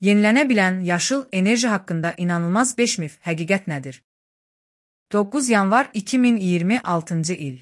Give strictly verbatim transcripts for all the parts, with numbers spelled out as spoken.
Yenilənə bilən yaşıl enerji haqqında inanılmaz beş mif, həqiqət nədir? doqquz yanvar iki min iyirmi altıncı il.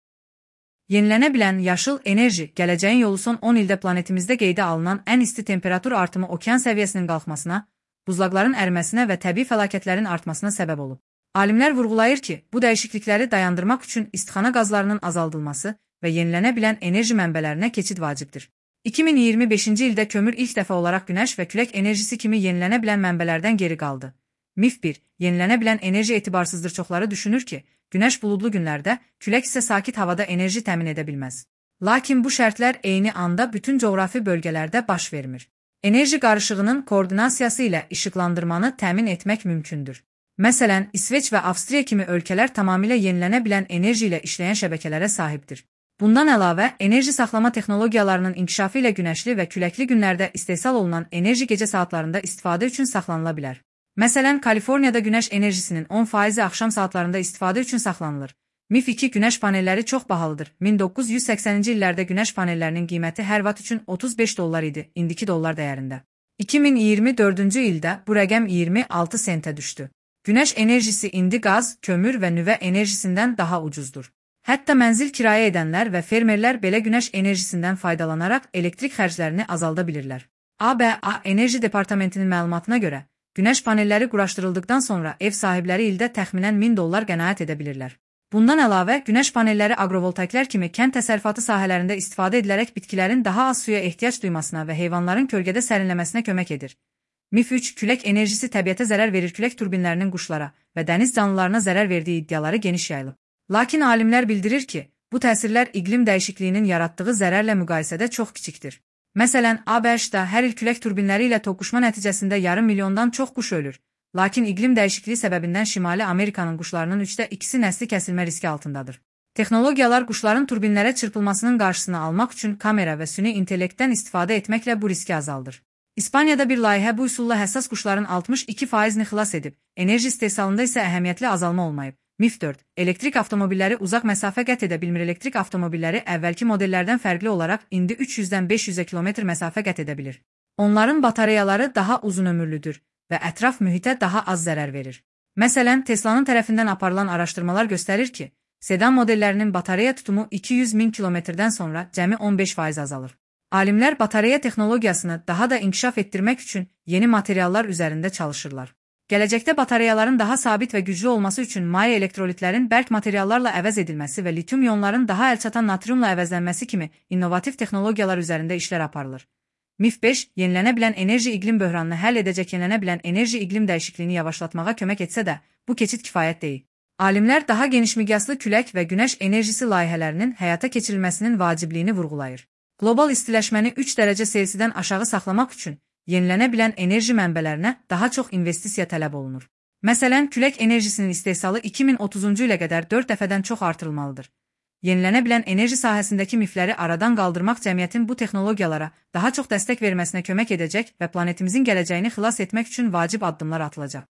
Yenilənə bilən yaşıl enerji, gələcəyin yolu son on ildə planetimizdə qeydə alınan ən isti temperatur artımı, okean səviyyəsinin qalxmasına, buzlaqların əriməsinə və təbii fəlakətlərin artmasına səbəb olub. Alimlər vurğulayır ki, bu dəyişiklikləri dayandırmaq üçün istixana qazlarının azaldılması və yenilənə bilən enerji mənbələrinə keçid vacibdir. iki min iyirmi beşinci ildə kömür ilk dəfə olaraq günəş və külək enerjisi kimi yenilənə bilən mənbələrdən geri qaldı. Mif bir. Yenilənə bilən enerji etibarsızdır. Çoxları düşünür ki, günəş buludlu günlərdə, külək isə sakit havada enerji təmin edə bilməz. Lakin bu şərtlər eyni anda bütün coğrafi bölgələrdə baş vermir. Enerji qarışığının koordinasiyası ilə işıqlandırmanı təmin etmək mümkündür. Məsələn, İsveç və Avstriya kimi ölkələr tamamilə yenilənə bilən enerji ilə işləyən şəbəkələrə sahibdir. Bundan əlavə, enerji saxlama texnologiyalarının inkişafı ilə günəşli və küləkli günlərdə istehsal olunan enerji gecə saatlarında istifadə üçün saxlanıla bilər. Məsələn, Kaliforniyada günəş enerjisinin on faizi axşam saatlarında istifadə üçün saxlanılır. Mif iki. Günəş panelləri çox bahalıdır. min doqquz yüz səksəninci illərdə günəş panellərinin qiyməti hər vat üçün otuz beş dollar idi, indiki dollar dəyərində. iki min iyirmi dördüncü ildə bu rəqəm iyirmi altı sentə düşdü. Günəş enerjisi indi qaz, kömür və nüvə enerjisindən daha ucuzdur. Hətta mənzil kirayə edənlər və fermerlər belə günəş enerjisindən faydalanaraq elektrik xərclərini azalda bilirlər. A B A Enerji Departamentinin məlumatına görə, günəş panelləri quraşdırıldıqdan sonra ev sahibləri ildə təxminən min dollar qənaət edə bilirlər. Bundan əlavə, günəş panelləri aqrovoltaiklər kimi kənd təsərrüfatı sahələrində istifadə edilərək bitkilərin daha az suya ehtiyac duymasına və heyvanların kölgədə sərinləməsinə kömək edir. Mif üç. Külək enerjisi təbiətə zərər verir. Külək turbinlərinin quşlara və dəniz canlılarına zərər verdiyi iddiaları geniş yayılıb. Lakin alimlər bildirir ki, bu təsirlər iqlim dəyişikliyinin yaratdığı zərərlə müqayisədə çox kiçikdir. Məsələn, A B Ş-da hər il külək turbinləri ilə toqquşma nəticəsində yarım milyondan çox quş ölür. Lakin iqlim dəyişikliyi səbəbindən Şimali Amerikanın quşlarının üçdə ikisi nəsli kəsilmə riski altındadır. Texnologiyalar quşların turbinlərə çırpılmasının qarşısını almaq üçün kamera və süni intellektdən istifadə etməklə bu riski azaldır. İspaniyada bir layihə bu üsulla həssas quşların altmış iki faizini xilas edib, enerji istehsalında isə əhəmiyyətli azalma olmayıb. Mif dörd. Elektrik avtomobilləri uzaq məsafə qət edə bilmir. Elektrik avtomobilləri əvvəlki modellərdən fərqli olaraq indi üç yüzdən beş yüzə kilometr məsafə qət edə bilir. Onların batareyaları daha uzun ömürlüdür və ətraf mühitə daha az zərər verir. Məsələn, Teslanın tərəfindən aparılan araşdırmalar göstərir ki, sedan modellərinin batareya tutumu iki yüz min kilometrdən sonra cəmi on beş faiz azalır. Alimlər batareya texnologiyasını daha da inkişaf etdirmək üçün yeni materiallar üzərində çalışırlar. Gələcəkdə batareyaların daha sabit və güclü olması üçün maye elektrolitlərin bərk materiallarla əvəz edilməsi və litium ionların daha əlçatan natriumla əvəzlənməsi kimi innovativ texnologiyalar üzərində işlər aparılır. Mif beş. Yenilənə bilən enerji iqlim böhranını həll edəcək. Yenilənə bilən enerji iqlim dəyişikliyini yavaşlatmağa kömək etsə də, bu keçid kifayət deyil. Alimlər daha geniş miqyaslı külək və günəş enerjisi layihələrinin həyata keçirilməsinin vacibliyini vurğulayır. Qlobal istiləşməni üç dərəcə Selsidən aşağı saxlamaq üçün yenilənə bilən enerji mənbələrinə daha çox investisiya tələb olunur. Məsələn, külək enerjisinin istehsalı iki min otuzuncu ilə qədər dörd dəfədən çox artırılmalıdır. Yenilənə bilən enerji sahəsindəki mifləri aradan qaldırmaq cəmiyyətin bu texnologiyalara daha çox dəstək verməsinə kömək edəcək və planetimizin gələcəyini xilas etmək üçün vacib addımlar atılacaq.